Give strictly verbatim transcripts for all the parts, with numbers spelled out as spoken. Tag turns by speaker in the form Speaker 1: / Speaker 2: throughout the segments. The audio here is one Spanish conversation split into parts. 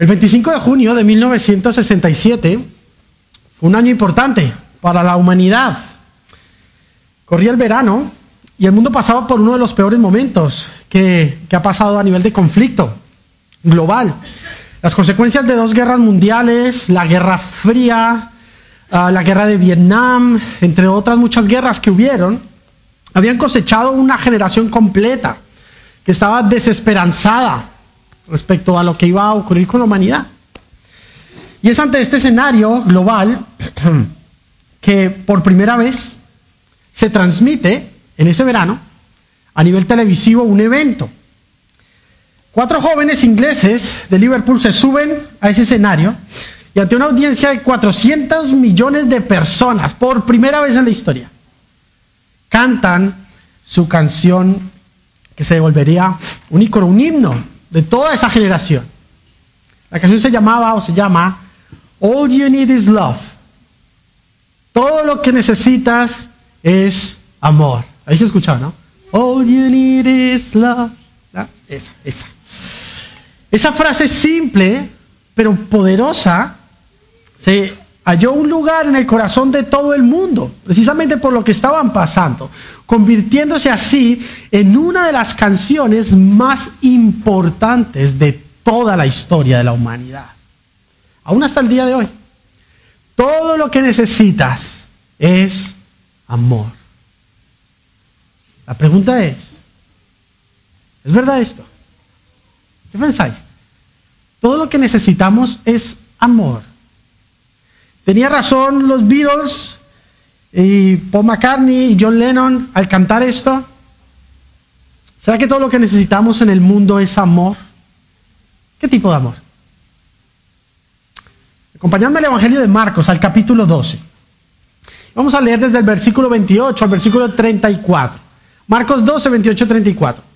Speaker 1: El veinticinco de junio de mil novecientos sesenta y siete fue un año importante para la humanidad. Corría el verano y el mundo pasaba por uno de los peores momentos que, que ha pasado a nivel de conflicto global. Las consecuencias de dos guerras mundiales, la Guerra Fría, uh, la Guerra de Vietnam, entre otras muchas guerras que hubieron, habían cosechado una generación completa que estaba desesperanzada respecto a lo que iba a ocurrir con la humanidad. Y es ante este escenario global que por primera vez se transmite en ese verano a nivel televisivo un evento. Cuatro jóvenes ingleses de Liverpool se suben a ese escenario y ante una audiencia de cuatrocientos millones de personas, por primera vez en la historia, cantan su canción que se volvería un ícono, un himno de toda esa generación. La canción se llamaba o se llama All You Need Is Love. Todo lo que necesitas es amor. Ahí se escuchaba, ¿no? All you need is love. ¿No? Esa, esa. Esa frase simple, pero poderosa, se halló un lugar en el corazón de todo el mundo, precisamente por lo que estaban pasando, convirtiéndose así en una de las canciones más importantes de toda la historia de la humanidad. Aún hasta el día de hoy. Todo lo que necesitas es amor. La pregunta es, ¿es verdad esto? ¿Qué pensáis? Todo lo que necesitamos es amor. ¿Tenía razón los Beatles y Paul McCartney y John Lennon al cantar esto? ¿Será que todo lo que necesitamos en el mundo es amor? ¿Qué tipo de amor? Acompañadme al Evangelio de Marcos, al capítulo doce. Vamos a leer desde el versículo veintiocho al versículo treinta y cuatro. Marcos doce, veintiocho, treinta y cuatro.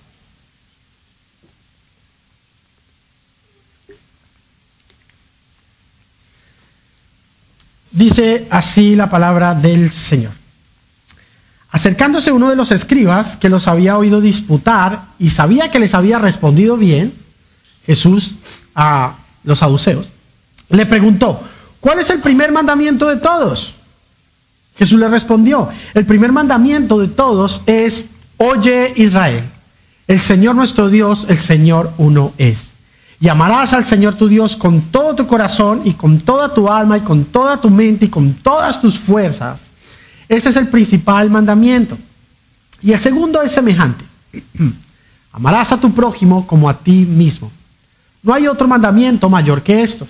Speaker 1: Dice así la palabra del Señor. Acercándose uno de los escribas que los había oído disputar y sabía que les había respondido bien, Jesús a los saduceos, le preguntó, ¿cuál es el primer mandamiento de todos? Jesús le respondió, el primer mandamiento de todos es, oye Israel, el Señor nuestro Dios, el Señor uno es. Y amarás al Señor tu Dios con todo tu corazón y con toda tu alma y con toda tu mente y con todas tus fuerzas. Este es el principal mandamiento. Y el segundo es semejante. Amarás a tu prójimo como a ti mismo. No hay otro mandamiento mayor que estos.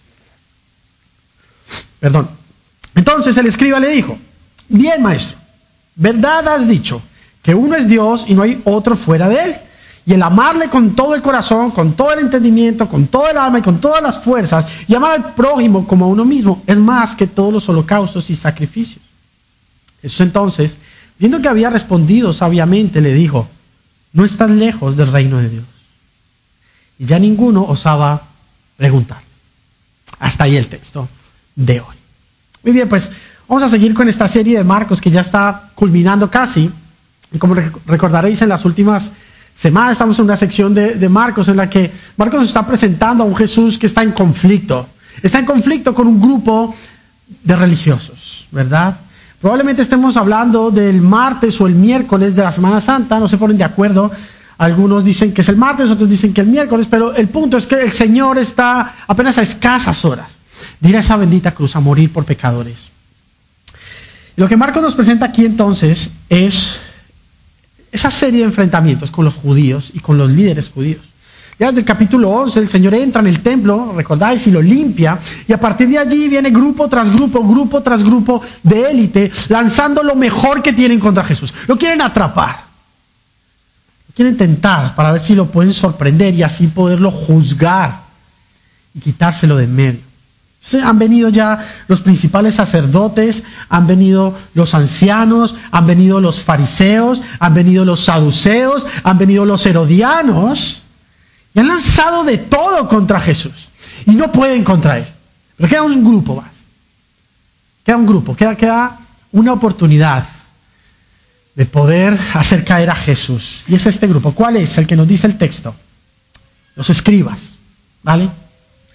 Speaker 1: Perdón. Entonces el escriba le dijo, bien maestro, verdad has dicho, que uno es Dios y no hay otro fuera de él. Y el amarle con todo el corazón, con todo el entendimiento, con toda el alma y con todas las fuerzas, y amar al prójimo como a uno mismo, es más que todos los holocaustos y sacrificios. Jesús entonces, viendo que había respondido sabiamente, le dijo, no estás lejos del reino de Dios. Y ya ninguno osaba preguntar. Hasta ahí el texto de hoy. Muy bien, pues vamos a seguir con esta serie de Marcos que ya está culminando casi. Y como recordaréis en las últimas semanas estamos en una sección de, de Marcos en la que Marcos nos está presentando a un Jesús que está en conflicto. Está en conflicto con un grupo de religiosos, ¿verdad? Probablemente estemos hablando del martes o el miércoles de la Semana Santa, no se ponen de acuerdo. Algunos dicen que es el martes, otros dicen que el miércoles, pero el punto es que el Señor está apenas a escasas horas de ir a esa bendita cruz a morir por pecadores. Y lo que Marcos nos presenta aquí entonces es esa serie de enfrentamientos con los judíos y con los líderes judíos. Ya desde el capítulo once el Señor entra en el templo, recordáis, y lo limpia, y a partir de allí viene grupo tras grupo, grupo tras grupo de élite, lanzando lo mejor que tienen contra Jesús. Lo quieren atrapar, lo quieren tentar para ver si lo pueden sorprender y así poderlo juzgar y quitárselo de en medio. Han venido ya los principales sacerdotes, han venido los ancianos, han venido los fariseos, han venido los saduceos, han venido los herodianos y han lanzado de todo contra Jesús y no pueden contra él. Pero queda un grupo más, queda un grupo, queda, queda una oportunidad de poder hacer caer a Jesús. Y es este grupo. ¿Cuál es? El que nos dice el texto. Los escribas, ¿vale?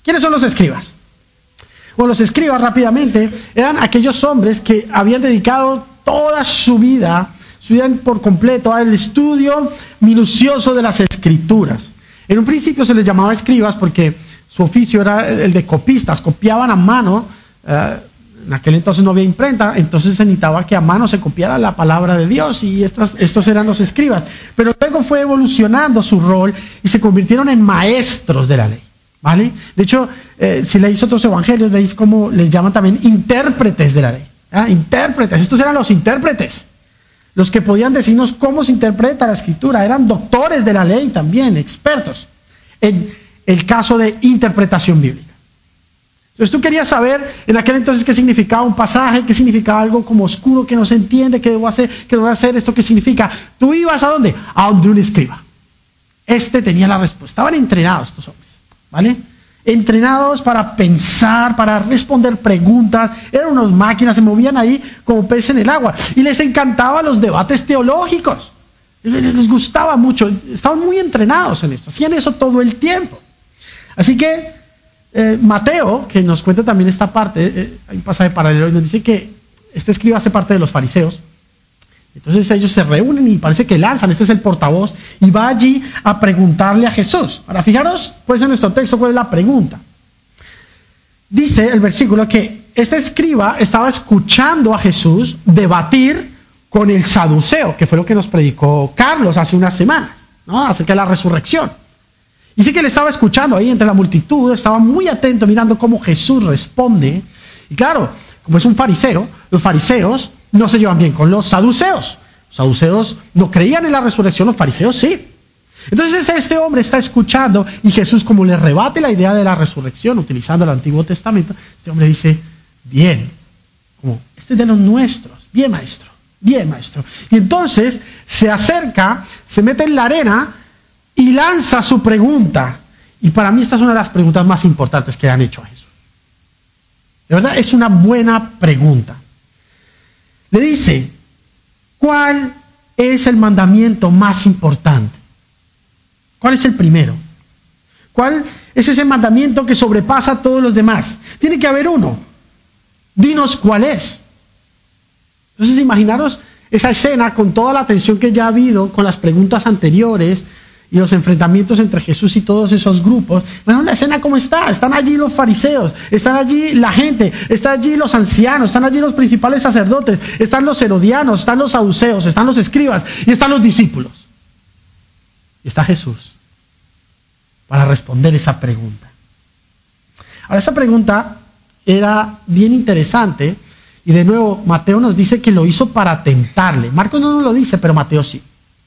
Speaker 1: ¿Quiénes son los escribas? Bueno, los escribas rápidamente eran aquellos hombres que habían dedicado toda su vida, su vida por completo, al estudio minucioso de las escrituras. En un principio se les llamaba escribas porque su oficio era el de copistas, copiaban a mano. Uh, en aquel entonces no había imprenta, entonces se necesitaba que a mano se copiara la palabra de Dios, y estos, estos eran los escribas. Pero luego fue evolucionando su rol y se convirtieron en maestros de la ley, ¿vale? De hecho, eh, si leéis otros evangelios, veis cómo les llaman también intérpretes de la ley. ¿eh? Intérpretes, estos eran los intérpretes, los que podían decirnos cómo se interpreta la escritura. Eran doctores de la ley también, expertos en el caso de interpretación bíblica. Entonces tú querías saber en aquel entonces qué significaba un pasaje, qué significaba algo como oscuro que no se entiende, qué debo hacer, qué debo hacer, esto qué significa. Tú ibas ¿a dónde? A donde un escriba. Este tenía la respuesta. Estaban entrenados estos hombres, ¿vale? Entrenados para pensar, para responder preguntas. Eran unas máquinas, se movían ahí como peces en el agua. Y les encantaban los debates teológicos. Les gustaba mucho. Estaban muy entrenados en esto. Hacían eso todo el tiempo. Así que Eh, Mateo, que nos cuenta también esta parte, eh, hay un pasaje paralelo y nos dice que este escriba hace parte de los fariseos. Entonces ellos se reúnen y parece que lanzan, este es el portavoz, y va allí a preguntarle a Jesús. Ahora fijaros, pues en nuestro texto, ¿cuál es la pregunta? Dice el versículo que este escriba estaba escuchando a Jesús debatir con el saduceo, que fue lo que nos predicó Carlos hace unas semanas, ¿no? Acerca de la resurrección. Y sí que le estaba escuchando ahí entre la multitud, estaba muy atento mirando cómo Jesús responde. Y claro, como es un fariseo, los fariseos no se llevan bien con los saduceos. Los saduceos no creían en la resurrección, los fariseos sí. Entonces este hombre está escuchando y Jesús, como le rebate la idea de la resurrección utilizando el Antiguo Testamento, este hombre dice, bien, como este es de los nuestros, bien maestro, bien maestro. Y entonces se acerca, se mete en la arena y lanza su pregunta. Y para mí esta es una de las preguntas más importantes que han hecho a Jesús. De verdad, es una buena pregunta. Le dice, ¿cuál es el mandamiento más importante? ¿Cuál es el primero? ¿Cuál es ese mandamiento que sobrepasa a todos los demás? Tiene que haber uno. Dinos cuál es. Entonces imaginaros esa escena con toda la tensión que ya ha habido con las preguntas anteriores y los enfrentamientos entre Jesús y todos esos grupos. Bueno, la escena cómo está, están allí los fariseos, están allí la gente, están allí los ancianos, están allí los principales sacerdotes, están los herodianos, están los saduceos, están los escribas y están los discípulos. Y está Jesús para responder esa pregunta. Ahora, esa pregunta era bien interesante y de nuevo Mateo nos dice que lo hizo para tentarle. Marcos no nos lo dice, pero Mateo sí.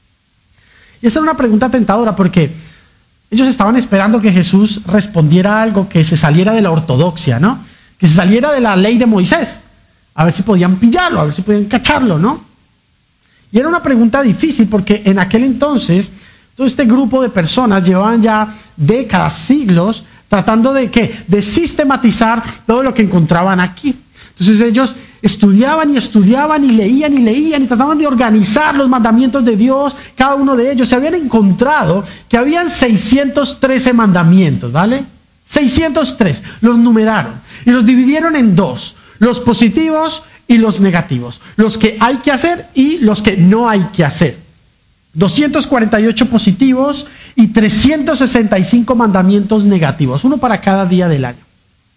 Speaker 1: Y esta era una pregunta tentadora porque ellos estaban esperando que Jesús respondiera algo que se saliera de la ortodoxia, ¿no? Que se saliera de la ley de Moisés. A ver si podían pillarlo, a ver si podían cacharlo, ¿no? Y era una pregunta difícil porque en aquel entonces todo este grupo de personas llevaban ya décadas, siglos, tratando de ¿qué? De sistematizar todo lo que encontraban aquí. Entonces ellos estudiaban y estudiaban y leían y leían y trataban de organizar los mandamientos de Dios, cada uno de ellos. Se habían encontrado que habían seiscientos trece mandamientos, ¿vale? seiscientos tres, los numeraron y los dividieron en dos, los positivos y los negativos, los que hay que hacer y los que no hay que hacer. doscientos cuarenta y ocho positivos y trescientos sesenta y cinco mandamientos negativos, uno para cada día del año.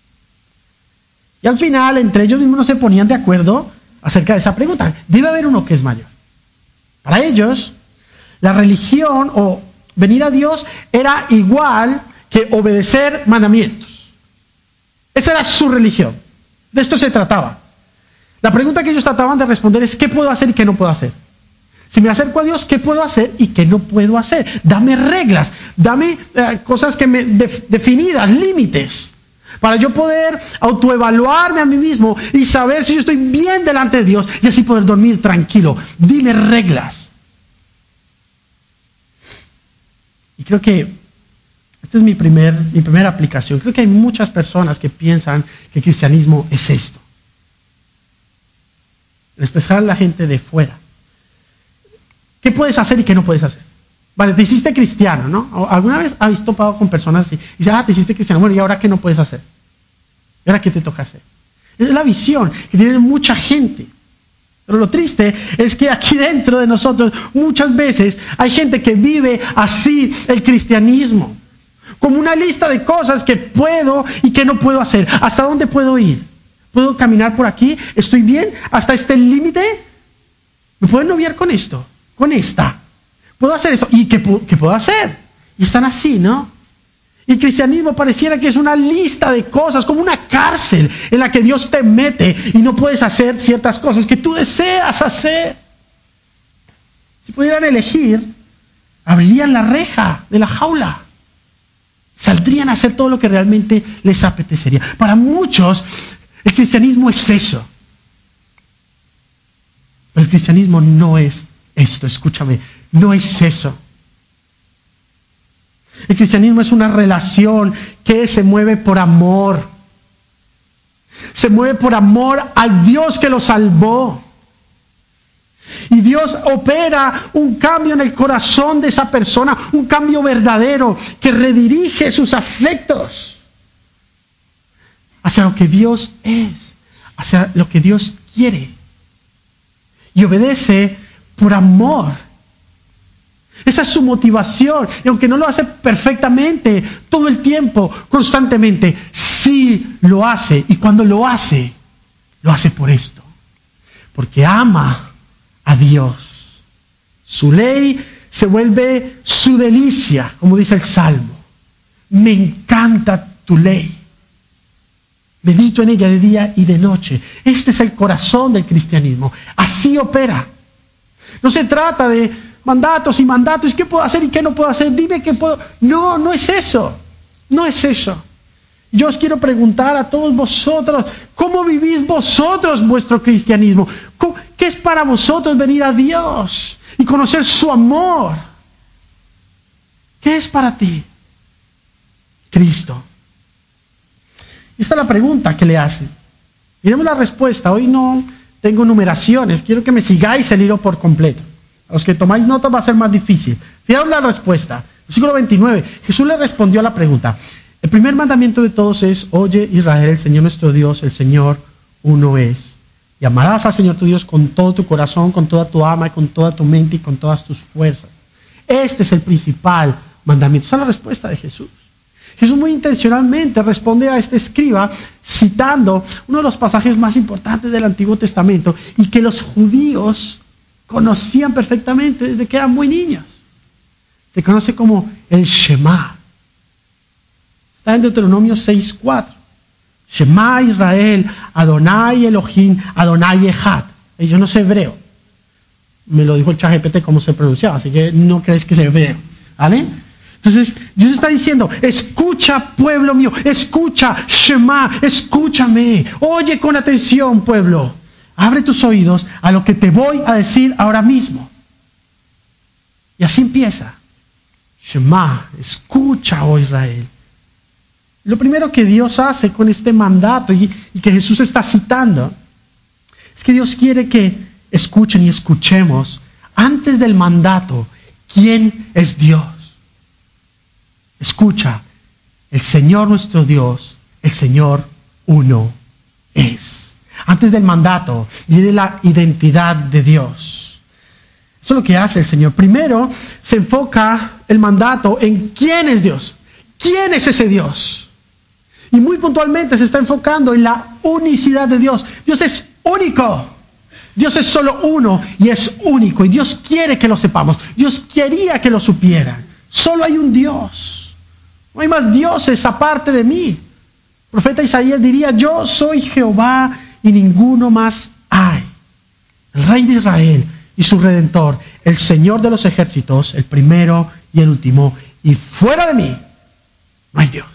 Speaker 1: Y al final, entre ellos mismos no se ponían de acuerdo acerca de esa pregunta. Debe haber uno que es mayor. Para ellos, la religión o venir a Dios era igual que obedecer mandamientos. Esa era su religión. De esto se trataba. La pregunta que ellos trataban de responder es, ¿qué puedo hacer y qué no puedo hacer? Si me acerco a Dios, ¿qué puedo hacer y qué no puedo hacer? Dame reglas, dame eh, cosas que me def- definidas, límites, para yo poder autoevaluarme a mí mismo y saber si yo estoy bien delante de Dios y así poder dormir tranquilo. Dime reglas. Y creo que esta es mi, primer, mi primera aplicación. Creo que hay muchas personas que piensan que el cristianismo es esto. En especial la gente de fuera. ¿Qué puedes hacer y qué no puedes hacer? Vale, te hiciste cristiano, ¿no? ¿Alguna vez habéis topado con personas así? Y dices, ah, te hiciste cristiano. Bueno, ¿y ahora qué no puedes hacer? ¿Y ahora qué te toca hacer? Esa es la visión que tiene mucha gente. Pero lo triste es que aquí dentro de nosotros muchas veces hay gente que vive así el cristianismo. Como una lista de cosas que puedo y que no puedo hacer. ¿Hasta dónde puedo ir? ¿Puedo caminar por aquí? ¿Estoy bien? ¿Hasta este límite? ¿Me puedo noviar con esto? ¿Con esta? ¿Puedo hacer esto? ¿Y qué, qué puedo hacer? Y están así, ¿no? Y el cristianismo pareciera que es una lista de cosas, como una cárcel en la que Dios te mete y no puedes hacer ciertas cosas que tú deseas hacer. Si pudieran elegir, abrirían la reja de la jaula. Saldrían a hacer todo lo que realmente les apetecería. Para muchos, el cristianismo es eso. Pero el cristianismo no es esto, escúchame, no es eso. El cristianismo es una relación que se mueve por amor. Se mueve por amor al Dios que lo salvó. Y Dios opera un cambio en el corazón de esa persona, un cambio verdadero que redirige sus afectos hacia lo que Dios es, hacia lo que Dios quiere. Y obedece por amor. Esa es su motivación. Y aunque no lo hace perfectamente, todo el tiempo, constantemente, sí lo hace. Y cuando lo hace, lo hace por esto. Porque ama a Dios. Su ley se vuelve su delicia, como dice el Salmo. Me encanta tu ley. Medito en ella de día y de noche. Este es el corazón del cristianismo. Así opera. No se trata de mandatos y mandatos, ¿qué puedo hacer y qué no puedo hacer? Dime qué puedo. No, no es eso. No es eso. Yo os quiero preguntar a todos vosotros, ¿cómo vivís vosotros vuestro cristianismo? ¿Qué es para vosotros venir a Dios y conocer su amor? ¿Qué es para ti? Cristo. Esta es la pregunta que le hacen. Miremos la respuesta. Hoy no tengo numeraciones. Quiero que me sigáis el hilo por completo. A los que tomáis nota va a ser más difícil. Fijaos la respuesta. Versículo veintinueve. Jesús le respondió a la pregunta. El primer mandamiento de todos es: oye Israel, el Señor nuestro Dios, el Señor uno es. Y amarás al Señor tu Dios con todo tu corazón, con toda tu alma, y con toda tu mente y con todas tus fuerzas. Este es el principal mandamiento. Esa es la respuesta de Jesús. Jesús muy intencionalmente responde a este escriba citando uno de los pasajes más importantes del Antiguo Testamento y que los judíos conocían perfectamente desde que eran muy niños. Se conoce como el Shema. Está en Deuteronomio seis cuatro. Shema Israel, Adonai Elohim, Adonai Echad. Y yo no sé hebreo. Me lo dijo el ChatGPT cómo se pronunciaba, así que no crees que sea hebreo. ¿Vale? Entonces, Dios está diciendo: escucha, pueblo mío, escucha, Shema, escúchame. Oye con atención, pueblo. Abre tus oídos a lo que te voy a decir ahora mismo. Y así empieza. Shema, escucha, oh Israel. Lo primero que Dios hace con este mandato y, y que Jesús está citando es que Dios quiere que escuchen y escuchemos antes del mandato quién es Dios. Escucha, el Señor nuestro Dios, el Señor uno es. Antes del mandato viene la identidad de Dios. Eso es lo que hace el Señor. Primero se enfoca el mandato en quién es Dios. ¿Quién es ese Dios? Y muy puntualmente se está enfocando en la unicidad de Dios. Dios es único. Dios es solo uno y es único. Y Dios quiere que lo sepamos. Dios quería que lo supieran. Solo hay un Dios. No hay más dioses aparte de mí. El profeta Isaías diría: yo soy Jehová y ninguno más hay. El Rey de Israel y su Redentor, el Señor de los ejércitos, el primero y el último. Y fuera de mí no hay Dios.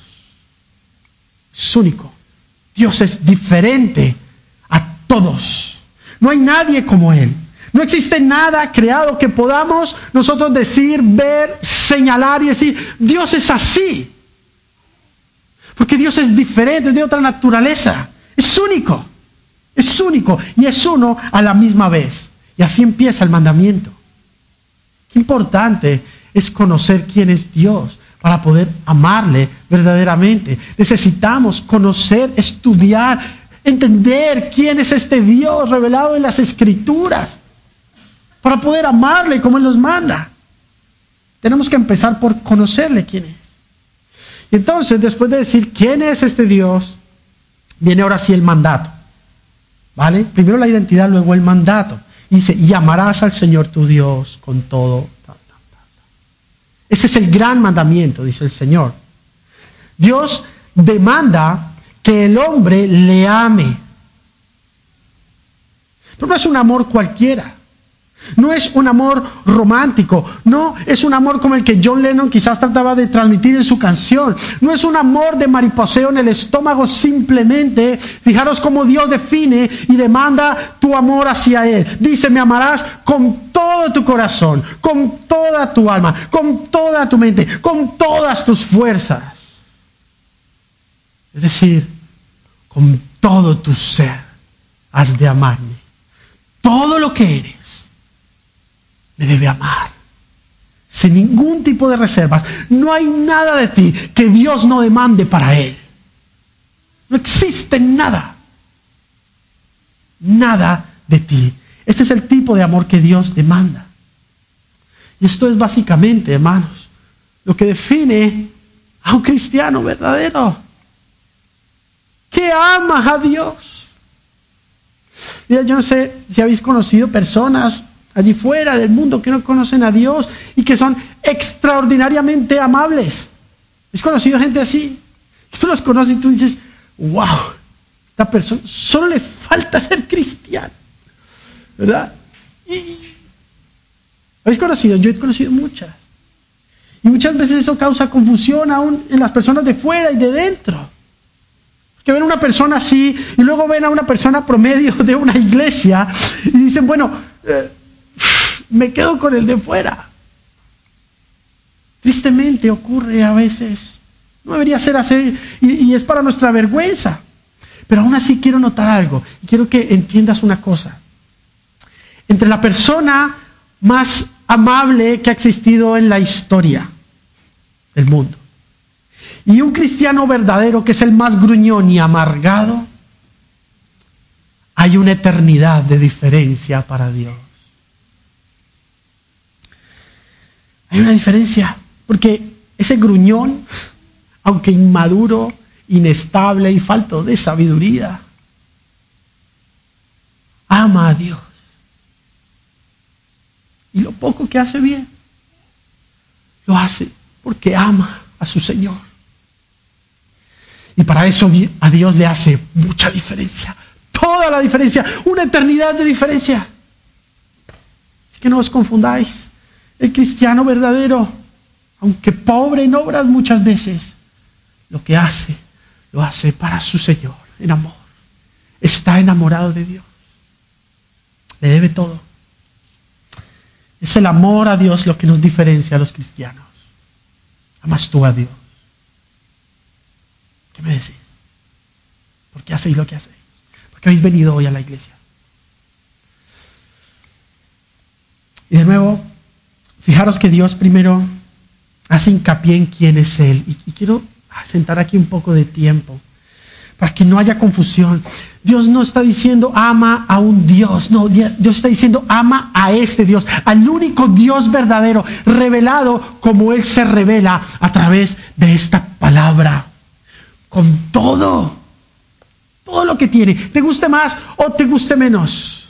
Speaker 1: Es único. Dios es diferente a todos. No hay nadie como Él. No existe nada creado que podamos nosotros decir, ver, señalar y decir: Dios es así. Porque Dios es diferente, es de otra naturaleza. Es único. Es único y es uno a la misma vez. Y así empieza el mandamiento. Qué importante es conocer quién es Dios para poder amarle verdaderamente. Necesitamos conocer, estudiar, entender quién es este Dios revelado en las Escrituras para poder amarle como Él nos manda. Tenemos que empezar por conocerle quién es. Y entonces, después de decir quién es este Dios, viene ahora sí el mandato. ¿Vale? Primero la identidad, luego el mandato. Dice, y amarás al Señor tu Dios con todo. Ese es el gran mandamiento, dice el Señor. Dios demanda que el hombre le ame. Pero no es un amor cualquiera. No es un amor romántico, no es un amor como el que John Lennon quizás trataba de transmitir en su canción. No es un amor de mariposeo en el estómago simplemente. Fijaros cómo Dios define y demanda tu amor hacia Él. Dice, me amarás con todo tu corazón, con toda tu alma, con toda tu mente, con todas tus fuerzas. Es decir, con todo tu ser has de amarme. Todo lo que eres me debe amar, sin ningún tipo de reservas. No hay nada de ti que Dios no demande para Él. No existe nada. Nada de ti. Este es el tipo de amor que Dios demanda. Y esto es básicamente, hermanos, lo que define a un cristiano verdadero, que ama a Dios. Mira, yo no sé si habéis conocido personas allí fuera del mundo que no conocen a Dios y que son extraordinariamente amables. ¿Has conocido gente así? Tú los conoces y tú dices, wow, esta persona solo le falta ser cristiano, ¿verdad? Y, ¿habéis conocido? Yo he conocido muchas. Y muchas veces eso causa confusión aún en las personas de fuera y de dentro. Que ven a una persona así y luego ven a una persona promedio de una iglesia y dicen, bueno, eh, me quedo con el de fuera. Tristemente ocurre a veces. No debería ser así y, y es para nuestra vergüenza. Pero aún así quiero notar algo. Y quiero que entiendas una cosa. Entre la persona más amable que ha existido en la historia del mundo y un cristiano verdadero que es el más gruñón y amargado, hay una eternidad de diferencia para Dios. Hay una diferencia, porque ese gruñón, aunque inmaduro, inestable y falto de sabiduría, ama a Dios. Y lo poco que hace bien, lo hace porque ama a su Señor. Y para eso a Dios le hace mucha diferencia, toda la diferencia, una eternidad de diferencia. Así que no os confundáis. El cristiano verdadero, aunque pobre en obras muchas veces, lo que hace, lo hace para su Señor, en amor. Está enamorado de Dios. Le debe todo. Es el amor a Dios lo que nos diferencia a los cristianos. ¿Amas tú a Dios? ¿Qué me decís? ¿Por qué hacéis lo que hacéis? ¿Por qué habéis venido hoy a la iglesia? Y de nuevo, fijaros que Dios primero hace hincapié en quién es Él. Y, y quiero sentar aquí un poco de tiempo para que no haya confusión. Dios no está diciendo ama a un Dios, no, Dios está diciendo ama a este Dios, al único Dios verdadero, revelado como Él se revela a través de esta palabra, con todo, todo lo que tiene, te guste más o te guste menos.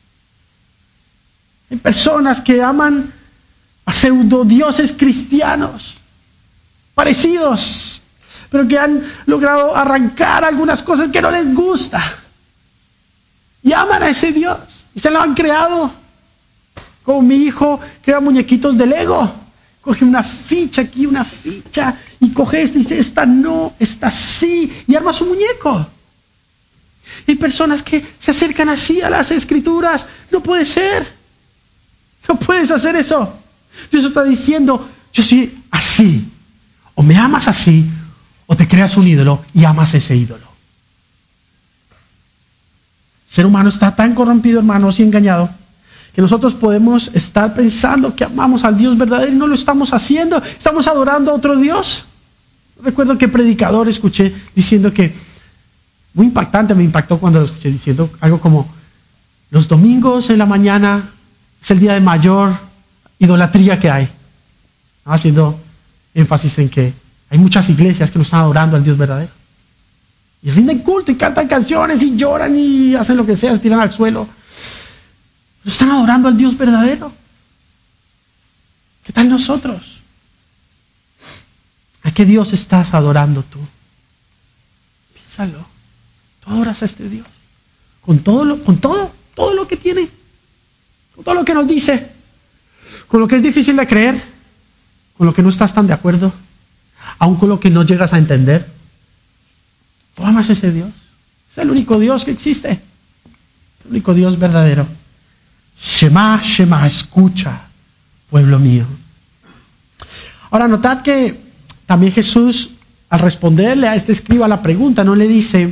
Speaker 1: Hay personas que aman a pseudodioses cristianos, parecidos, pero que han logrado arrancar algunas cosas que no les gusta. Y aman a ese Dios. Y se lo han creado. Como mi hijo crea muñequitos de Lego. Coge una ficha aquí, una ficha. Y coge esta y dice, esta no, esta sí. Y arma su muñeco. Y hay personas que se acercan así a las Escrituras. No puede ser. No puedes hacer eso. Dios está diciendo, yo soy así. O me amas así, o te creas un ídolo y amas ese ídolo. El ser humano está tan corrompido, hermanos, y engañado, que nosotros podemos estar pensando que amamos al Dios verdadero y no lo estamos haciendo. Estamos adorando a otro Dios. Recuerdo que predicador escuché diciendo que, muy impactante me impactó cuando lo escuché diciendo algo como, los domingos en la mañana es el día de mayor idolatría que hay. Haciendo énfasis en que hay muchas iglesias que no están adorando al Dios verdadero. Y rinden culto y cantan canciones y lloran y hacen lo que sea, se tiran al suelo. Pero están adorando al Dios verdadero. ¿Qué tal nosotros? ¿A qué Dios estás adorando tú? Piénsalo. Tú adoras a este Dios. Con todo lo, con todo, todo lo que tiene. Con todo lo que nos dice. Con lo que es difícil de creer. Con lo que no estás tan de acuerdo. Aun con lo que no llegas a entender. ¿Tú amas a ese Dios? Es el único Dios que existe. El único Dios verdadero. Shema, Shema, escucha, pueblo mío. Ahora notad que también Jesús, al responderle a este escriba la pregunta, no le dice,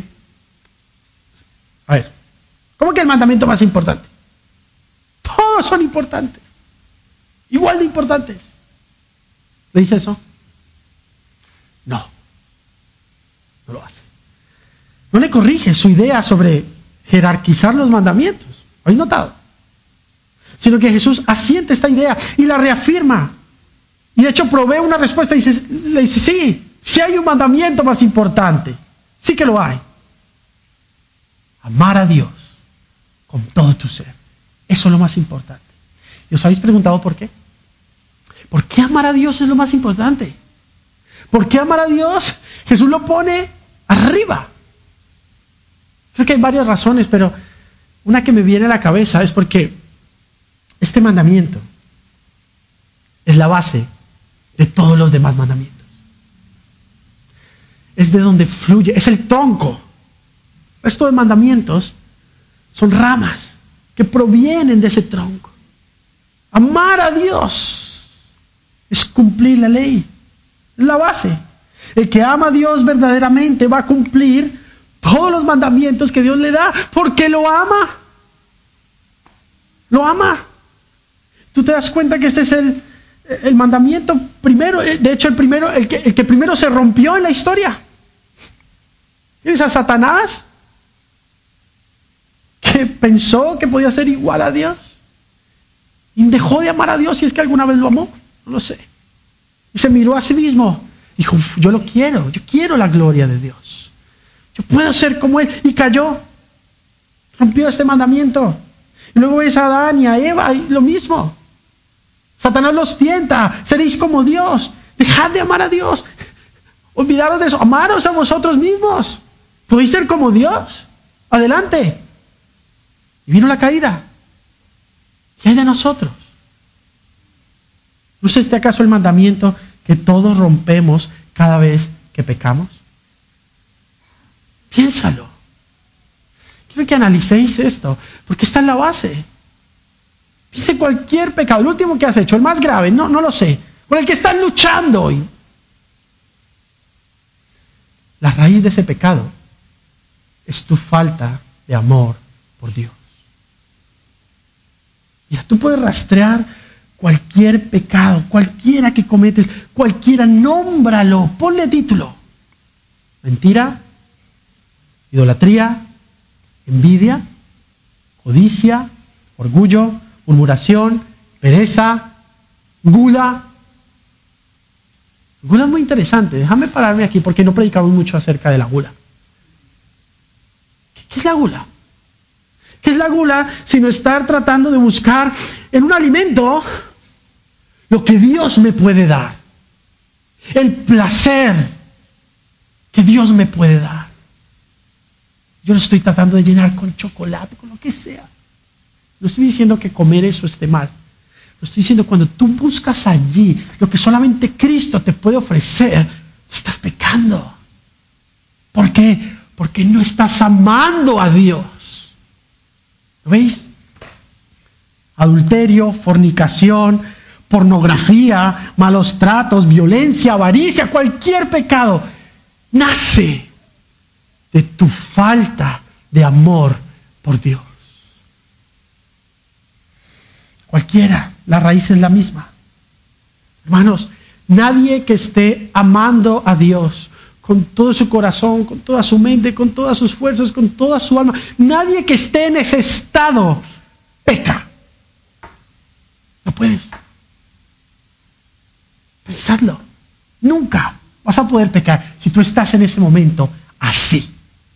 Speaker 1: a ver, ¿cómo que el mandamiento más importante? Todos son importantes, igual de importantes. ¿Le dice eso? No, no lo hace. No le corrige su idea sobre jerarquizar los mandamientos. ¿Habéis notado? Sino que Jesús asiente esta idea y la reafirma. Y de hecho provee una respuesta y dice, le dice, sí, sí hay un mandamiento más importante. Sí que lo hay. Amar a Dios con todo tu ser. Eso es lo más importante. ¿Y os habéis preguntado por qué? ¿Por qué amar a Dios es lo más importante? ¿Por qué amar a Dios? Jesús lo pone arriba. Creo que hay varias razones, pero una que me viene a la cabeza es porque este mandamiento es la base de todos los demás mandamientos. Es de donde fluye, es el tronco. Estos mandamientos son ramas que provienen de ese tronco. Amar a Dios es cumplir la ley, es la base. El que ama a Dios verdaderamente va a cumplir todos los mandamientos que Dios le da, porque lo ama. Lo ama. Tú te das cuenta que este es el, el mandamiento primero, de hecho el primero, el que, el que primero se rompió en la historia. ¿Tienes a Satanás? Que pensó que podía ser igual a Dios. Y dejó de amar a Dios, si es que alguna vez lo amó, no lo sé. Y se miró a sí mismo. Dijo, yo lo quiero, yo quiero la gloria de Dios. Yo puedo ser como Él. Y cayó. Rompió este mandamiento. Y luego ves a Adán y a Eva, y lo mismo. Satanás los tienta, seréis como Dios. Dejad de amar a Dios. Olvidaros de eso, amaros a vosotros mismos. Podéis ser como Dios. Adelante. Y vino la caída. ¿Qué hay de nosotros? ¿No es este acaso el mandamiento que todos rompemos cada vez que pecamos? Piénsalo. Quiero que analicéis esto, porque está en la base. Piense cualquier pecado, el último que has hecho, el más grave, no, no lo sé, con el que estás luchando hoy. La raíz de ese pecado es tu falta de amor por Dios. Mira, tú puedes rastrear cualquier pecado, cualquiera que cometes, cualquiera, nómbralo, ponle título. Mentira, idolatría, envidia, codicia, orgullo, murmuración, pereza, gula. Gula es muy interesante. Déjame pararme aquí porque no predicamos mucho acerca de la gula. ¿Qué, qué es la gula? ¿Qué es la gula sino estar tratando de buscar en un alimento lo que Dios me puede dar? El placer que Dios me puede dar. Yo lo estoy tratando de llenar con chocolate, con lo que sea. No estoy diciendo que comer eso esté mal. Lo estoy diciendo cuando tú buscas allí lo que solamente Cristo te puede ofrecer, estás pecando. ¿Por qué? Porque no estás amando a Dios. ¿Lo veis? Adulterio, fornicación, pornografía, malos tratos, violencia, avaricia, cualquier pecado nace de tu falta de amor por Dios. Cualquiera, la raíz es la misma. Hermanos, nadie que esté amando a Dios con todo su corazón, con toda su mente, con todas sus fuerzas, con toda su alma, nadie que esté en ese estado peca. No puedes. Pensadlo. Nunca vas a poder pecar si tú estás en ese momento así.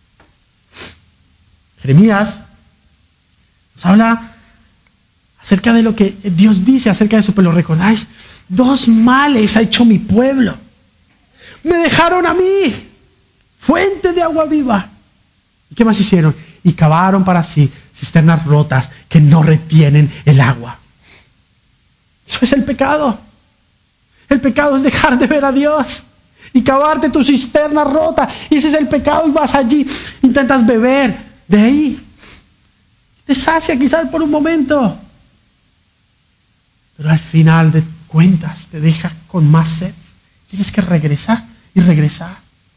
Speaker 1: Jeremías nos habla acerca de lo que Dios dice acerca de su pueblo. ¿Recordáis? Dos males ha hecho mi pueblo. Me dejaron a mí, fuente de agua viva. ¿Y qué más hicieron? Y cavaron para sí cisternas rotas que no retienen el agua. Eso es el pecado. El pecado es dejar de ver a Dios y cavarte tu cisterna rota. Y ese es el pecado, y vas allí, intentas beber de ahí. Te sacia quizás por un momento, pero al final de cuentas te deja con más sed. Tienes que regresar y regresar.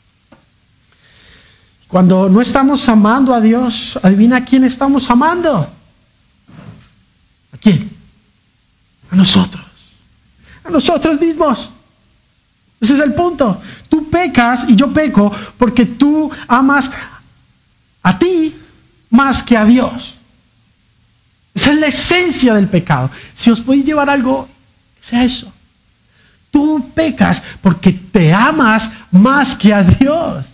Speaker 1: Cuando no estamos amando a Dios, adivina a quién estamos amando. ¿A quién? A nosotros. A nosotros mismos. Ese es el punto. Tú pecas y yo peco porque tú amas a ti más que a Dios. Esa es la esencia del pecado. Si os podéis llevar algo, sea eso. Tú pecas porque te amas más que a Dios.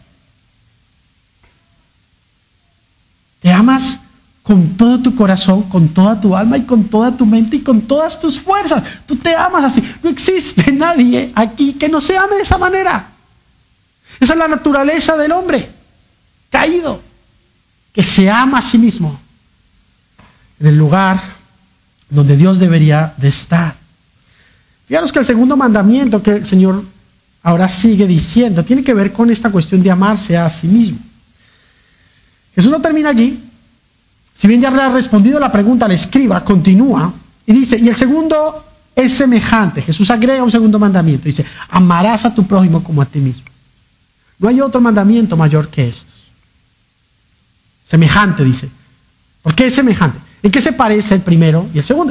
Speaker 1: Te amas con todo tu corazón, con toda tu alma y con toda tu mente y con todas tus fuerzas. Tú te amas así. No existe nadie aquí que no se ame de esa manera. Esa es la naturaleza del hombre caído, que se ama a sí mismo en el lugar donde Dios debería de estar. Fijaros que el segundo mandamiento que el Señor ahora sigue diciendo tiene que ver con esta cuestión de amarse a sí mismo. Jesús no termina allí. Si bien ya le ha respondido la pregunta al escriba, continúa y dice, y el segundo es semejante. Jesús agrega un segundo mandamiento. Dice, amarás a tu prójimo como a ti mismo. No hay otro mandamiento mayor que estos. Semejante, dice. ¿Por qué es semejante? ¿En qué se parece el primero y el segundo?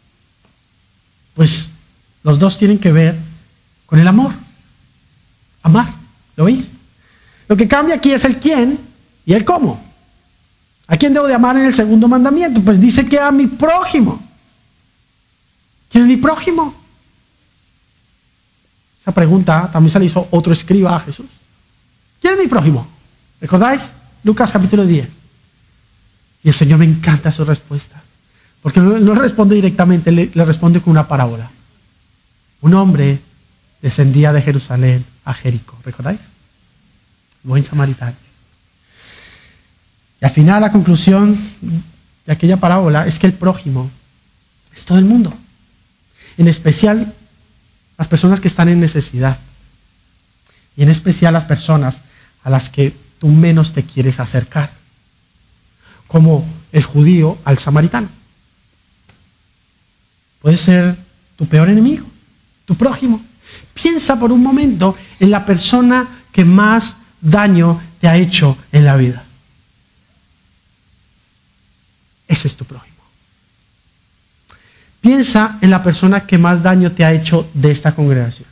Speaker 1: Pues los dos tienen que ver con el amor. Amar, ¿lo veis? Lo que cambia aquí es el quién y el cómo. ¿A quién debo de amar en el segundo mandamiento? Pues dice que a mi prójimo. ¿Quién es mi prójimo? Esa pregunta también se le hizo otro escriba a Jesús. ¿Quién es mi prójimo? ¿Recordáis? Lucas capítulo diez. Y el Señor, me encanta su respuesta. Porque no, no responde directamente, le, le responde con una parábola. Un hombre descendía de Jerusalén a Jericó. ¿Recordáis? Buen samaritano. Y al final la conclusión de aquella parábola es que el prójimo es todo el mundo. En especial las personas que están en necesidad. Y en especial las personas a las que tú menos te quieres acercar. Como el judío al samaritano. Puede ser tu peor enemigo, tu prójimo. Piensa por un momento en la persona que más daño te ha hecho en la vida. Ese es tu prójimo. Piensa en la persona que más daño te ha hecho de esta congregación.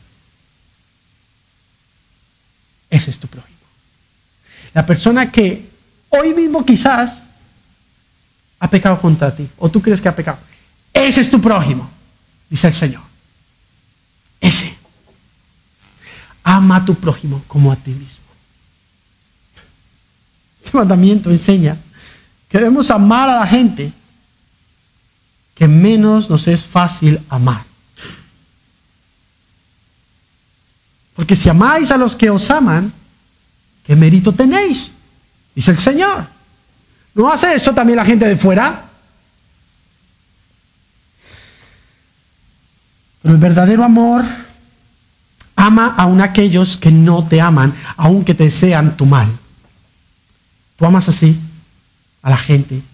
Speaker 1: Ese es tu prójimo. La persona que hoy mismo quizás ha pecado contra ti, o tú crees que ha pecado. Ese es tu prójimo, dice el Señor. Ese. Ama a tu prójimo como a ti mismo. Este mandamiento enseña que debemos amar a la gente que menos nos es fácil amar. Porque si amáis a los que os aman, ¿qué mérito tenéis? Dice el Señor. ¿No hace eso también la gente de fuera? Pero el verdadero amor ama aún a aquellos que no te aman, aunque te desean tu mal. ¿Tú amas así a la gente?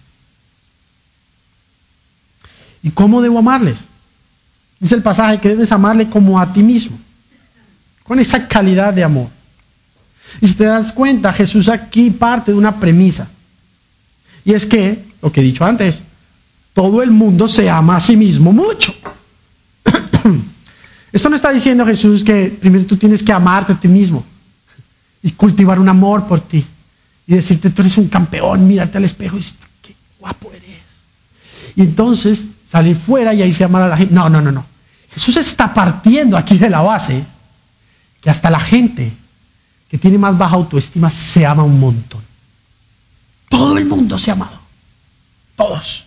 Speaker 1: ¿Y cómo debo amarles? Dice el pasaje que debes amarle como a ti mismo, con esa calidad de amor. Y si te das cuenta, Jesús aquí parte de una premisa. Y es que, lo que he dicho antes, todo el mundo se ama a sí mismo mucho. Esto no está diciendo Jesús que primero tú tienes que amarte a ti mismo y cultivar un amor por ti y decirte tú eres un campeón, mirarte al espejo y decir qué guapo eres. Y entonces salir fuera y ahí se amar a la gente. No, no, no, no. Jesús está partiendo aquí de la base que hasta la gente que tiene más baja autoestima se ama un montón. Todo el mundo se ha amado. Todos.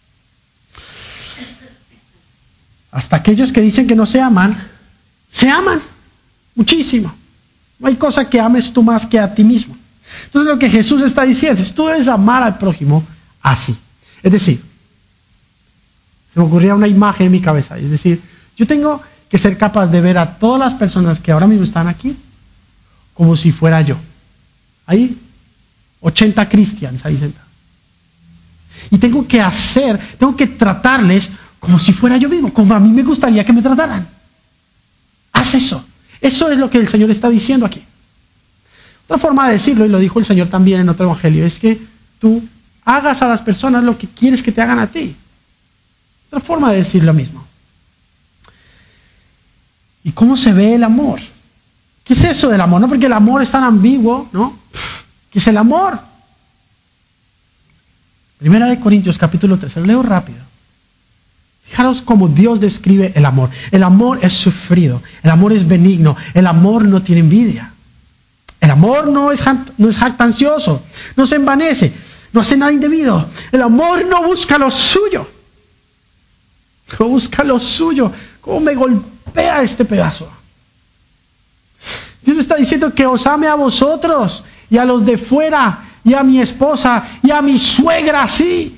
Speaker 1: Hasta aquellos que dicen que no se aman, se aman muchísimo. No hay cosa que ames tú más que a ti mismo. Entonces lo que Jesús está diciendo es tú debes amar al prójimo así. Es decir, se me ocurría una imagen en mi cabeza. Es decir, yo tengo que ser capaz de ver a todas las personas que ahora mismo están aquí como si fuera yo. Ahí, ochenta cristianos ahí sentados. Y tengo que hacer, tengo que tratarles como si fuera yo mismo, como a mí me gustaría que me trataran. Haz eso. Eso es lo que el Señor está diciendo aquí. Otra forma de decirlo, y lo dijo el Señor también en otro evangelio, es que tú hagas a las personas lo que quieres que te hagan a ti. Otra forma de decir lo mismo. ¿Y cómo se ve el amor? ¿Qué es eso del amor? No porque el amor es tan ambiguo, ¿no? ¿Qué es el amor? Primera de Corintios capítulo tres, lo leo rápido. Fijaros cómo Dios describe el amor. El amor es sufrido, el amor es benigno, el amor no tiene envidia. El amor no es, no es jactancioso, no se envanece, no hace nada indebido. El amor no busca lo suyo, no busca lo suyo. ¿Cómo me golpea este pedazo? Dios me está diciendo que os ame a vosotros y a los de fuera y a mi esposa y a mi suegra así.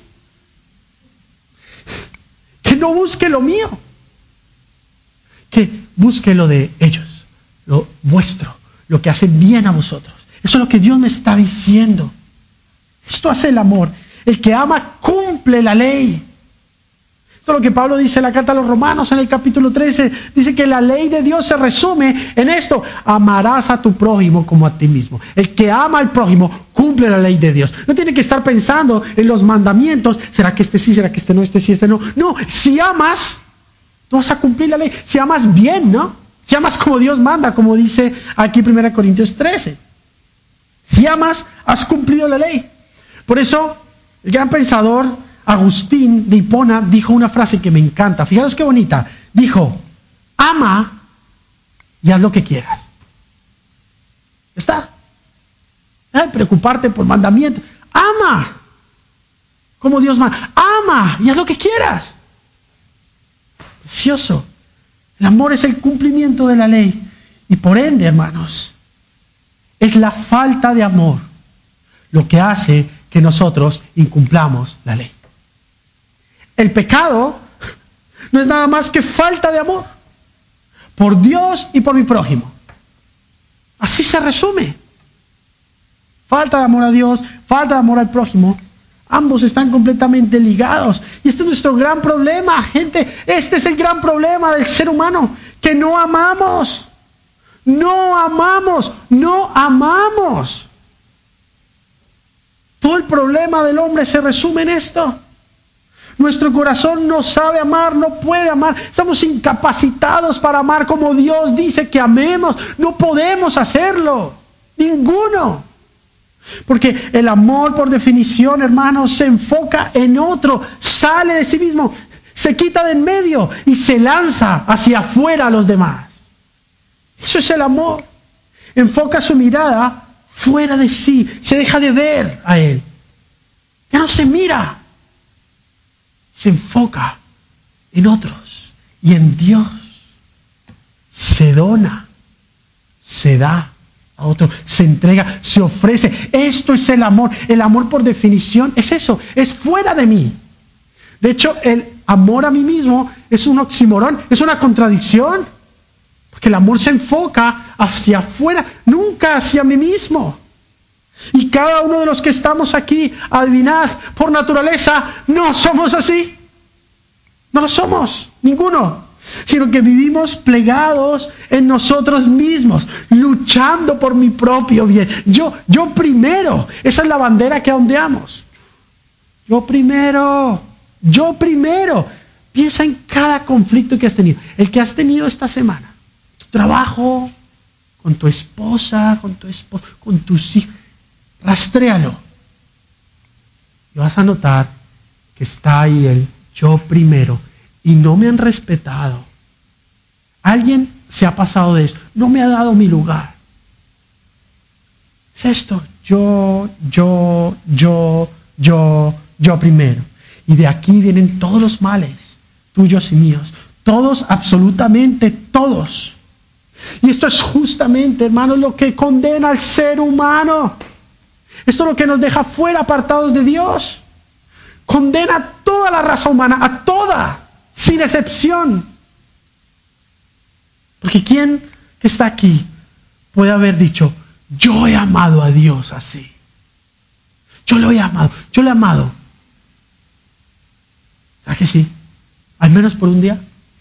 Speaker 1: Que no busque lo mío, que busque lo de ellos, lo vuestro, lo que hace bien a vosotros. Eso es lo que Dios me está diciendo. Esto hace el amor. El que ama cumple la ley. Esto es lo que Pablo dice en la carta a los Romanos en el capítulo trece. Dice que la ley de Dios se resume en esto: amarás a tu prójimo como a ti mismo. El que ama al prójimo cumple la ley de Dios. No tiene que estar pensando en los mandamientos. ¿Será que este sí? ¿Será que este no? Este sí, este no. No, si amas, tú vas a cumplir la ley. Si amas bien, ¿no? Si amas como Dios manda, como dice aquí primera Corintios trece. Si amas, has cumplido la ley. Por eso, el gran pensador Agustín de Hipona dijo una frase que me encanta. Fijaros qué bonita. Dijo: ama y haz lo que quieras. ¿Está? Deja de preocuparte por mandamientos. Ama como Dios manda. Ama y haz lo que quieras. Precioso. El amor es el cumplimiento de la ley. Y por ende, hermanos, es la falta de amor lo que hace que nosotros incumplamos la ley. El pecado no es nada más que falta de amor por Dios y por mi prójimo. Así se resume. Falta de amor a Dios, falta de amor al prójimo. Ambos están completamente ligados. Y este es nuestro gran problema, gente. Este es el gran problema del ser humano, que no amamos. No amamos, no amamos. Todo el problema del hombre se resume en esto. Nuestro corazón no sabe amar, no puede amar. Estamos incapacitados para amar como Dios dice que amemos. No podemos hacerlo. Ninguno. Porque el amor, por definición, hermanos, se enfoca en otro. Sale de sí mismo. Se quita de en medio y se lanza hacia afuera a los demás. Eso es el amor. Enfoca su mirada fuera de sí. Se deja de ver a él. Ya no se mira. Se enfoca en otros y en Dios. Se dona, se da a otro, se entrega, se ofrece. Esto es el amor. El amor, por definición, es eso, es fuera de mí. De hecho, el amor a mí mismo es un oxímoron, es una contradicción, porque el amor se enfoca hacia afuera, nunca hacia mí mismo. Y cada uno de los que estamos aquí, adivinad, por naturaleza, no somos así. No lo somos, ninguno. Sino que vivimos plegados en nosotros mismos, luchando por mi propio bien. Yo, yo primero, esa es la bandera que ondeamos. Yo primero, Yo primero. Piensa en cada conflicto que has tenido. El que has tenido esta semana. Tu trabajo, con tu esposa, con tu esposo, con tus hijos. Rastréalo. Y vas a notar que está ahí el yo primero. Y no me han respetado. Alguien se ha pasado de eso. No me ha dado mi lugar. Es esto. Yo, yo, yo, yo, yo primero. Y de aquí vienen todos los males, tuyos y míos. Todos, absolutamente todos. Y esto es justamente, hermanos, lo que condena al ser humano. Esto es lo que nos deja fuera, apartados de Dios. Condena a toda la raza humana, a toda, sin excepción. Porque ¿quién que está aquí puede haber dicho, yo he amado a Dios así? Yo lo he amado, yo lo he amado. ¿Verdad que sí? Al menos por un día.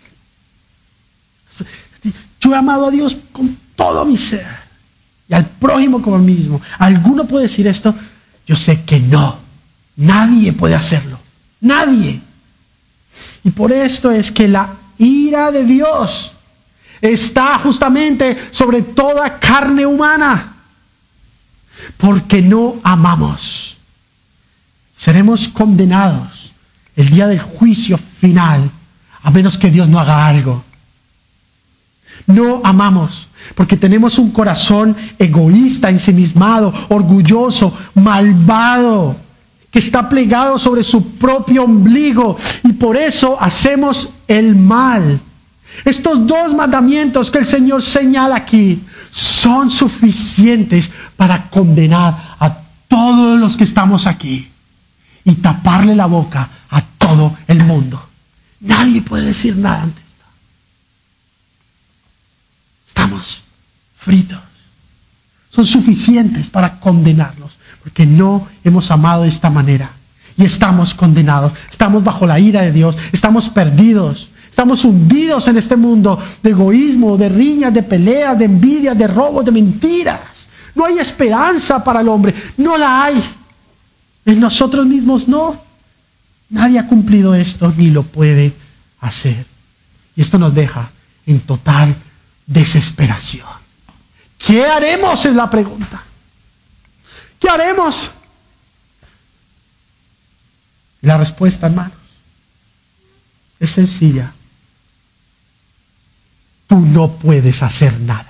Speaker 1: Yo he amado a Dios con todo mi ser. Y al prójimo como a mí mismo. ¿Alguno puede decir esto? Yo sé que no. Nadie puede hacerlo. Nadie. Y por esto es que la ira de Dios está justamente sobre toda carne humana. Porque no amamos. Seremos condenados el día del juicio final, a menos que Dios no haga algo. No amamos, porque tenemos un corazón egoísta, ensimismado, orgulloso, malvado, que está plegado sobre su propio ombligo, y por eso hacemos el mal. Estos dos mandamientos que el Señor señala aquí son suficientes para condenar a todos los que estamos aquí y taparle la boca a todo el mundo. Nadie puede decir nada ante esto. Estamos fritos. Son suficientes para condenarnos, porque no hemos amado de esta manera. Y estamos condenados. Estamos bajo la ira de Dios. Estamos perdidos. Estamos hundidos en este mundo de egoísmo, de riñas, de peleas, de envidias, de robos, de mentiras. No hay esperanza para el hombre. No la hay. En nosotros mismos no. Nadie ha cumplido esto ni lo puede hacer. Y esto nos deja en total desesperación. ¿Qué haremos? Es la pregunta. ¿Qué haremos? Y la respuesta, hermanos, es sencilla. Tú no puedes hacer nada.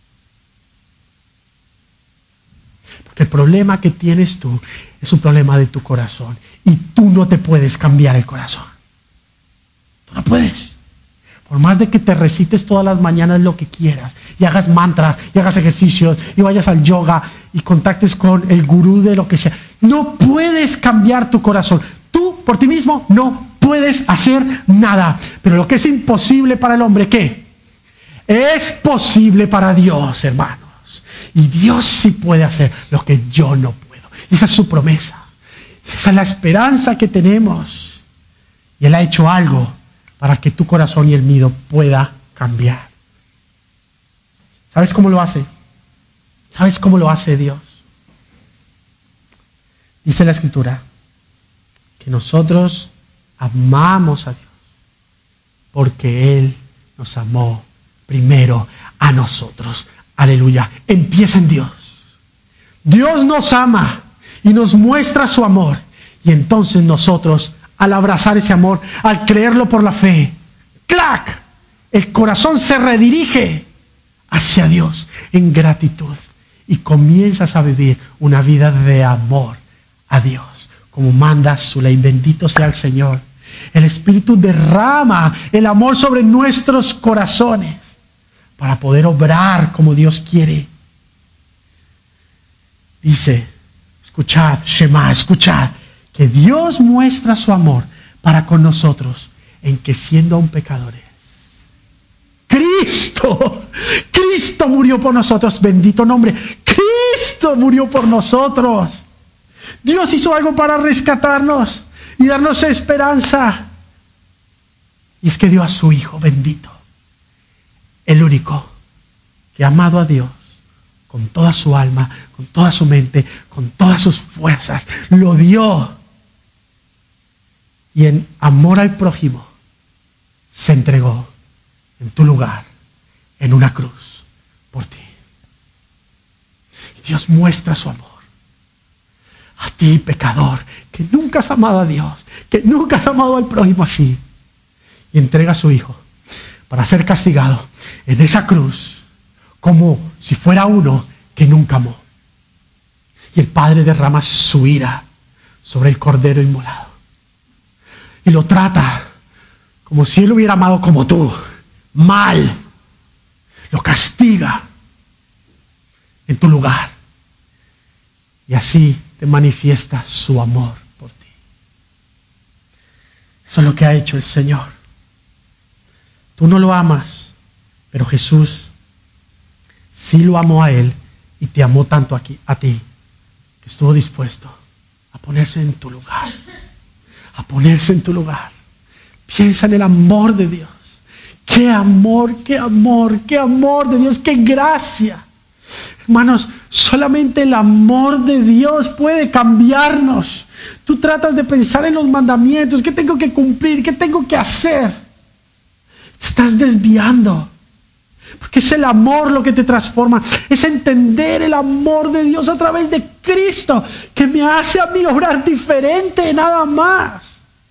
Speaker 1: Porque el problema que tienes tú es un problema de tu corazón. Y tú no te puedes cambiar el corazón. Tú no puedes. Por más de que te recites todas las mañanas lo que quieras, y hagas mantras, y hagas ejercicios, y vayas al yoga, y contactes con el gurú de lo que sea, no puedes cambiar tu corazón. Tú, por ti mismo, no puedes hacer nada. Pero lo que es imposible para el hombre, ¿qué? Es posible para Dios, hermanos. Y Dios sí puede hacer lo que yo no puedo. Y esa es su promesa. Esa es la esperanza que tenemos. Y Él ha hecho algo para que tu corazón y el mío pueda cambiar. ¿Sabes cómo lo hace? ¿Sabes cómo lo hace Dios? Dice la Escritura que nosotros amamos a Dios porque Él nos amó primero a nosotros. Aleluya. Empieza en Dios. Dios nos ama y nos muestra su amor. Y entonces nosotros, al abrazar ese amor, al creerlo por la fe, ¡clac!, el corazón se redirige hacia Dios en gratitud. Y comienzas a vivir una vida de amor a Dios, como manda su ley. Bendito sea el Señor. El Espíritu derrama el amor sobre nuestros corazones para poder obrar como Dios quiere. Dice, escuchad, Shema, escuchad, que Dios muestra su amor para con nosotros en que siendo aún pecadores, Cristo, Cristo murió por nosotros, bendito nombre, Cristo murió por nosotros. Dios hizo algo para rescatarnos y darnos esperanza. Y es que dio a su Hijo bendito, el único que ha amado a Dios con toda su alma, con toda su mente, con todas sus fuerzas. Lo dio y en amor al prójimo se entregó en tu lugar, en una cruz, por ti. Y Dios muestra su amor a ti, pecador, que nunca has amado a Dios, que nunca has amado al prójimo así, y entrega a su Hijo para ser castigado en esa cruz, como si fuera uno que nunca amó. Y el Padre derrama su ira sobre el Cordero inmolado. Y lo trata como si Él hubiera amado como tú, mal. Lo castiga en tu lugar. Y así te manifiesta su amor por ti. Eso es lo que ha hecho el Señor. Tú no lo amas, pero Jesús sí lo amó a Él y te amó tanto aquí, a ti, que estuvo dispuesto a ponerse en tu lugar, a ponerse en tu lugar. Piensa en el amor de Dios. ¡Qué amor, qué amor, qué amor de Dios, qué gracia! Hermanos, solamente el amor de Dios puede cambiarnos. Tú tratas de pensar en los mandamientos, ¿qué tengo que cumplir? ¿Qué tengo que hacer? Te estás desviando. Porque es el amor lo que te transforma. Es entender el amor de Dios a través de Cristo, que me hace a mí obrar diferente, nada más.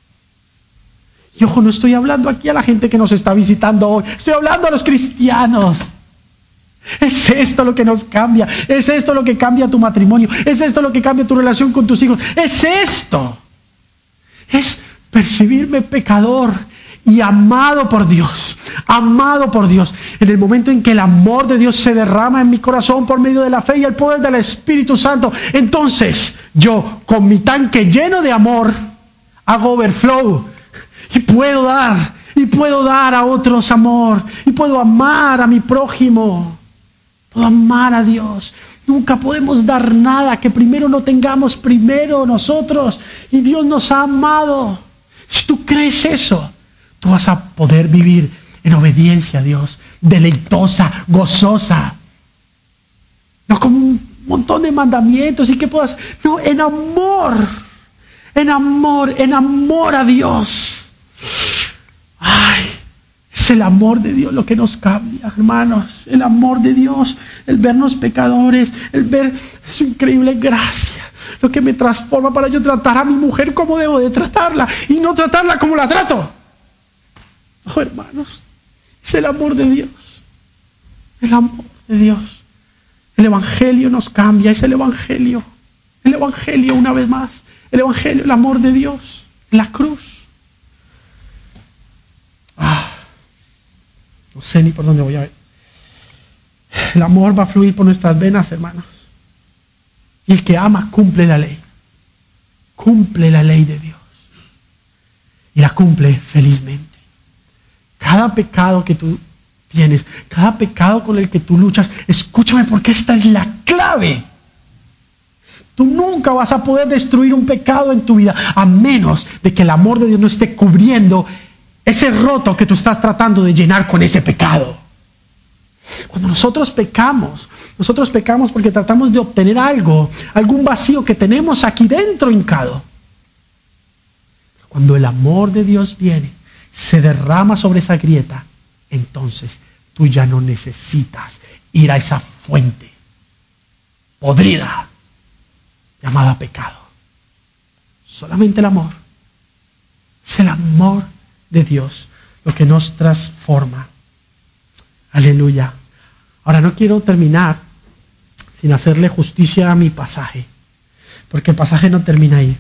Speaker 1: Y ojo, no estoy hablando aquí a la gente que nos está visitando hoy. Estoy hablando a los cristianos. Es esto lo que nos cambia. Es esto lo que cambia tu matrimonio. Es esto lo que cambia tu relación con tus hijos. Es esto. Es percibirme pecador y amado por Dios. Amado por Dios. En el momento en que el amor de Dios se derrama en mi corazón por medio de la fe y el poder del Espíritu Santo, entonces yo, con mi tanque lleno de amor, hago overflow y puedo dar, y puedo dar a otros amor, y puedo amar a mi prójimo, puedo amar a Dios. Nunca podemos dar nada que primero no tengamos primero nosotros, y Dios nos ha amado. Si tú crees eso, tú vas a poder vivir en obediencia a Dios, deleitosa, gozosa, no como un montón de mandamientos y que puedas, no, en amor, en amor, en amor a Dios. Ay, es el amor de Dios lo que nos cambia, hermanos. El amor de Dios, el vernos pecadores, el ver su increíble gracia, lo que me transforma para yo tratar a mi mujer como debo de tratarla y no tratarla como la trato. Oh, hermanos, es el amor de Dios. El amor de Dios. El Evangelio nos cambia, es el Evangelio. El Evangelio una vez más. El Evangelio, el amor de Dios. La cruz. Ah, no sé ni por dónde voy a ver. El amor va a fluir por nuestras venas, hermanos. Y el que ama cumple la ley. Cumple la ley de Dios. Y la cumple felizmente. Cada pecado que tú tienes, cada pecado con el que tú luchas, escúchame porque esta es la clave. Tú nunca vas a poder destruir un pecado en tu vida a menos de que el amor de Dios no esté cubriendo ese roto que tú estás tratando de llenar con ese pecado. Cuando nosotros pecamos, nosotros pecamos porque tratamos de obtener algo, algún vacío que tenemos aquí dentro hincado. Cuando el amor de Dios viene, se derrama sobre esa grieta, entonces tú ya no necesitas ir a esa fuente podrida llamada pecado. Solamente el amor. Es el amor de Dios lo que nos transforma. Aleluya. Ahora no quiero terminar sin hacerle justicia a mi pasaje, porque el pasaje no termina ahí.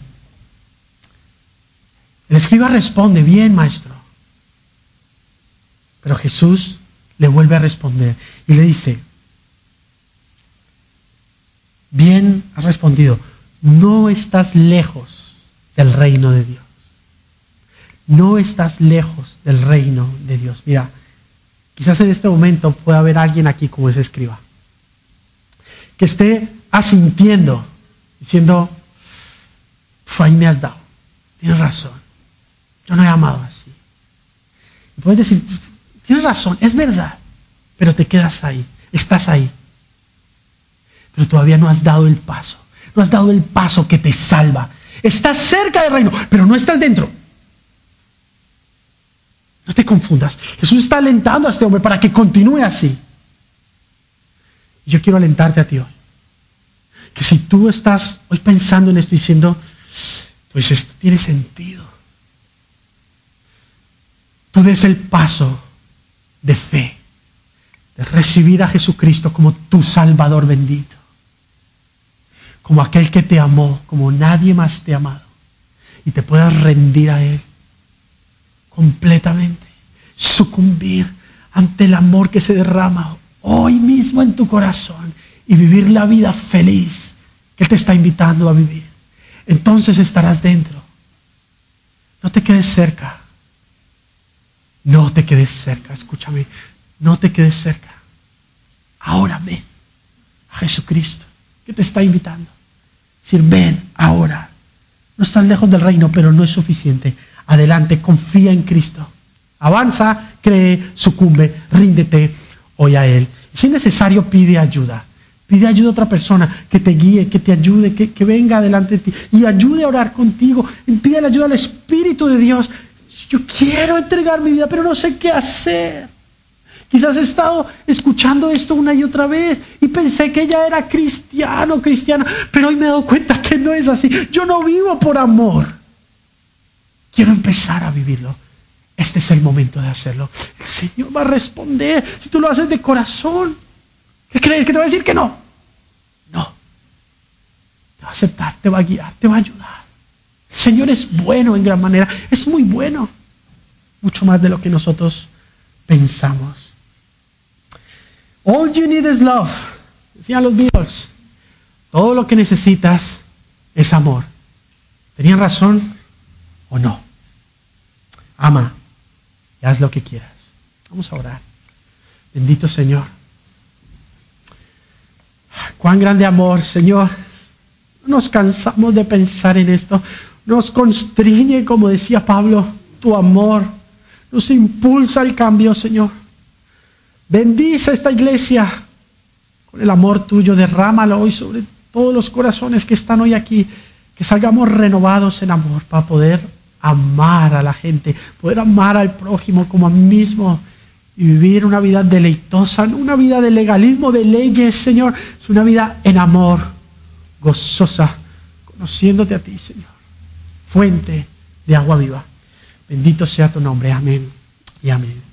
Speaker 1: El escriba responde, bien, maestro. Pero Jesús le vuelve a responder y le dice, bien has respondido, no estás lejos del reino de Dios. No estás lejos del reino de Dios. Mira, quizás en este momento pueda haber alguien aquí como ese escriba, que esté asintiendo, diciendo, ahí me has dado, tienes razón, yo no he amado así. Y puedes decir, tienes razón, es verdad, pero te quedas ahí, estás ahí. Pero todavía no has dado el paso, no has dado el paso que te salva. Estás cerca del reino, pero no estás dentro. te confundas. Jesús está alentando a este hombre para que continúe así. Yo quiero alentarte a ti hoy. Que si tú estás hoy pensando en esto diciendo, pues esto tiene sentido, tú des el paso de fe, de recibir a Jesucristo como tu Salvador bendito, como aquel que te amó, como nadie más te ha amado, y te puedas rendir a Él completamente, sucumbir ante el amor que se derrama hoy mismo en tu corazón y vivir la vida feliz que Él te está invitando a vivir. Entonces estarás dentro. No te quedes cerca. No te quedes cerca, escúchame. No te quedes cerca. Ahora ven a Jesucristo que te está invitando. Decir, ven ahora. No estás lejos del reino, pero no es suficiente. Adelante, confía en Cristo. Avanza, cree, sucumbe, ríndete hoy a Él. Si es necesario, pide ayuda. Pide ayuda a otra persona que te guíe, que te ayude, que, que venga delante de ti y ayude a orar contigo. Pide la ayuda al Espíritu de Dios. Yo quiero entregar mi vida, pero no sé qué hacer. Quizás he estado escuchando esto una y otra vez y pensé que ella era cristiano, cristiana, pero hoy me he dado cuenta que no es así. Yo no vivo por amor. Quiero empezar a vivirlo. Este es el momento de hacerlo. El Señor va a responder si tú lo haces de corazón. ¿Qué crees? ¿Que te va a decir que no? No. Te va a aceptar, te va a guiar, te va a ayudar. El Señor es bueno en gran manera. Es muy bueno. Mucho más de lo que nosotros pensamos. All you need is love. Decían los Beatles. Todo lo que necesitas es amor. ¿Tenían razón o no? Ama y haz lo que quieras. Vamos a orar. Bendito Señor. Cuán grande amor, Señor. No nos cansamos de pensar en esto. Nos constriñe, como decía Pablo, tu amor. Nos impulsa al cambio, Señor. Bendice esta iglesia con el amor tuyo. Derrámalo hoy sobre todos los corazones que están hoy aquí. Que salgamos renovados en amor para poder amar a la gente, poder amar al prójimo como a mí mismo y vivir una vida deleitosa, no una vida de legalismo, de leyes, Señor, es una vida en amor, gozosa, conociéndote a ti, Señor, fuente de agua viva. Bendito sea tu nombre, amén y amén.